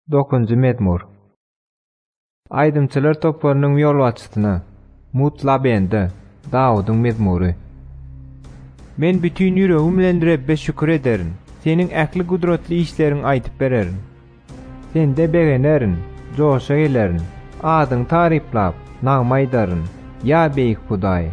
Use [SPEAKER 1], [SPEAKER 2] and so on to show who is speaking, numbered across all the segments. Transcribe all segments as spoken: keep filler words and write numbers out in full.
[SPEAKER 1] dokuzunçy mezmur. Aydymçylar toplarynyň ýolbaçysyna, Mutlabende, Dawudyň mezmury. Men bütün ýüregim bilen Rabbe şükür ederim. Seniň äkli gudratly işleriň aýdyp bererin. Sende begenerin, joşa gelerin. Adyň taryplap, nagmaýdaryn. Ya beýik Hudaý.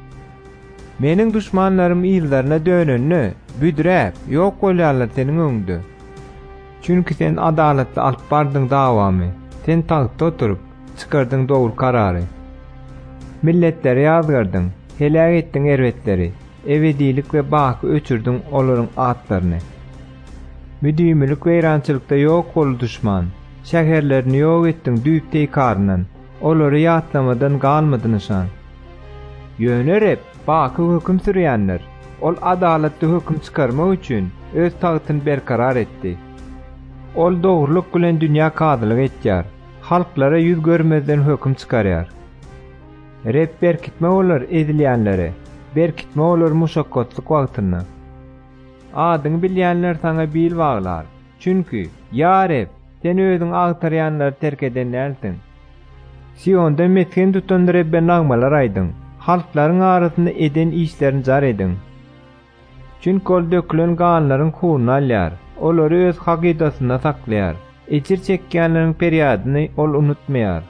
[SPEAKER 1] Meniň düşmanlarym ýyldaryna dönenni büdräp ýok bolýarlar seniň öňünde. Çünki sen adaletli alyp bardyň dawamy. Sen tagtda oturup çykardyň dogry karary. Milletleri ýazgardyň, helak etdiň erwetleri. Ebedilik we baky öçürdüň olaryň atlaryny. Müdümlik we ýarançylykda ýok bol düşman. Şäherlerini ýok etdiň düýpdeý karnan. Olary ýatlamadan galmadyn şan. Ýönerip baky höküm sürýänler. Ol adaletli höküm çykarmak üçin öz tagtyny berkarar etdi. Ol dogruluk bilen dünýä kadylyk etýär. Halklara ýüz görmezden höküm çykarýar. Rep berkitme olar edilýänlere. Berkitme olar muşakkatlyk wagtyny. Adyň bilýänler saňa bil baglar. Çünki ýa Rep, sen özüň agtarýanlary terk edenlersiň. Sionda metken tutan Rebbe nagmalar aýdyň. Halklaryň arasynda eden işlerini jar ediň. Çünki ol dökülen ganlaryň hununy alýar. Olary öz hakydatyna saklaýar. Ejir çekýänleriň perýadyny ol unutmaýar.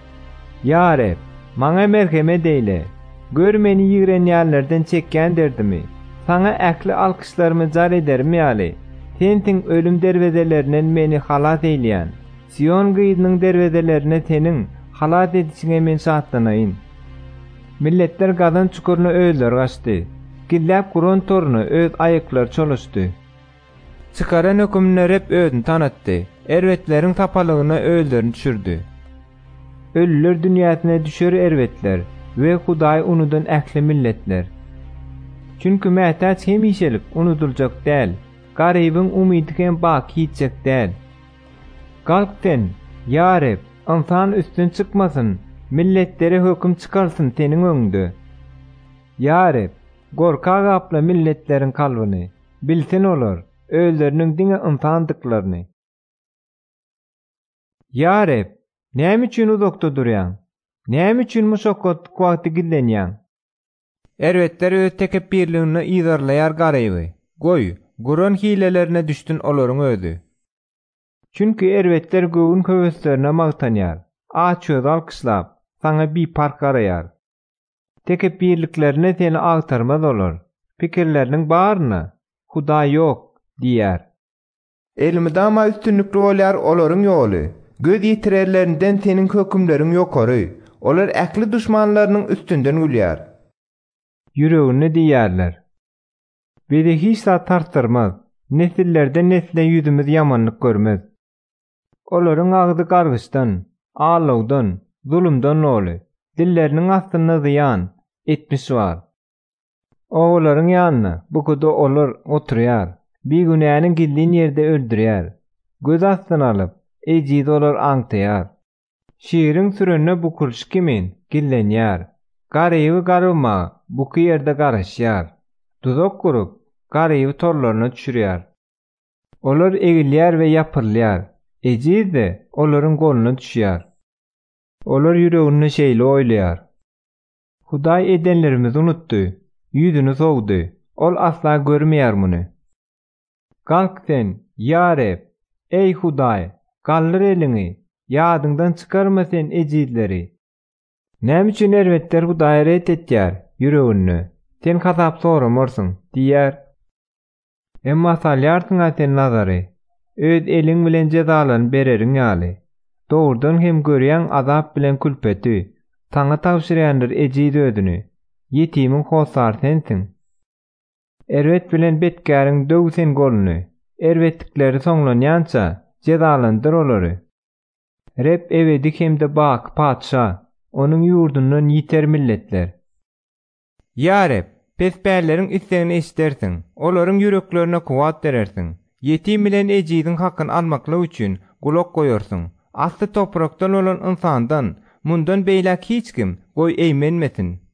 [SPEAKER 1] Ya Reb, maňa merhemet eyle. Gör meni ýigrenýänlerden çekýän derdimi. Saňa äkli alkyşlarymy jar edermi ýaly. Sen ölüm derwezelerinden meni halat eýleýän. Sion gyýdynyň derwezelerine seniň halat edişiňe men şahtlanayyn. Milletler gadan çukuruna özler gaçdy. Gillap guron toruny öz aýyklar çoluşdy. Çıkaran hökümler hep özüni tanıttı. Erwetleriň tapalygyna özlerini düşürdi. Ölüler dünýäsine düşer erwetler we Hudaý unudan äkli milletler. Çünki mätäç hemişelik unutuljak däl. Garybyň umydy hem baky hitjek däl. Galkten, ya Reb, insan üstün çykmasyn, milletlere höküm çykarsyn seniň öňünde. Ya Reb, gorka gapla milletleriň kalbyny, bilsin olar. Özleriniň diňe insandyklaryny. Ya Reb, näme üçin uzakda durýaň? Näme üçin muşakkatlyk wagty gillenýäň? Erwetler öz tekebbirligini ýyzarlaýar garyby. Goý, guron hilelerine düşdün olaryň özü. Çünki erwetler göwün höweslerine magtanýar. Aç öz alkyşlap, saňa bir park garaýar. Tekebbirliklerine seni agtarmaz olar. Pikirleriniň baryna Hudaý ýok diýär.
[SPEAKER 2] Elmidama üstünlükli bolýar olaryň ýoly. Göz ýitirerlerinden seniň hökümleriň ýokary. Olar äkli düşmanlarynyň üstünden gülýär.
[SPEAKER 1] Ýüregini diýärler. Bizi hiç zat tartyrmaz. Nesillerden nesile ýüzümiz ýamanlyk görmez. Olaryň agdy gargyçdan, ağlawdan, zulümden oly. Dilleriniň astyna ziýan etmiş bar. Oglaryň ýanyna bukuda olar oturýar. Bir günäniň gildiň ýerde öldürýär. Göz astyna alyp, ejid olar aňtaýar. Şiiriň sürenne bukurş kimin gillenýär. Garyby garyma, buky ýerde garaşýar. Tuzak gurup, garyby torlaryna düşürýär. Olar egilýär we ýapyrlýar. Ejid de olaryň goluny düşýär. Olar ýüregini şeýle oýlaýar. Hudaý edenlerimizi unutdy, ýüzüni sowdy. Ol asla görmeýär muny. Kalk sen, ya Reb, ey Hudaý, gallyr elini, ýadyňdan çykarma sen ejidleri. Näme üçin erwetler Hudaýa ret etýär ýüregini? Sen hasap soramorsyň, diýär. Emma salýarsyň sen nazary. Öz eliň bilen jezalany bereriň ýaly. Dogrudan hem görýän azap bilen külpeti. Taňa tawşyrýandyr ejid ödüni. Ýetimiň hosar sensiň. Erwet bilen betkäriň döwsen goluny. Erwetlikleri soňlanýança jezalandyr olary. Rep ewedik hemde bak patşa, onuň ýurdundan ýiter milletler. Ya Rep, pesbärleriň islegini eşdersiň, olaryň ýüreklerine kuwat berersiň. Yetim bilen ejidiň hakyny almakla üçin gulak goýarsyň. Asly toprakdan olan insandan mundan beýlek hiç kim goý eýmenmesin.